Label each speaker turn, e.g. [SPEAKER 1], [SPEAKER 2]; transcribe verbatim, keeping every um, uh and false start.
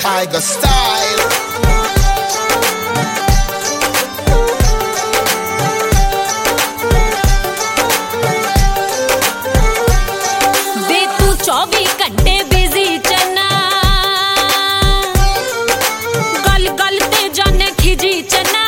[SPEAKER 1] tiger style.
[SPEAKER 2] वे तू चौबीस घंटे बिजी चना, गल गल ते जाने खिजी चना।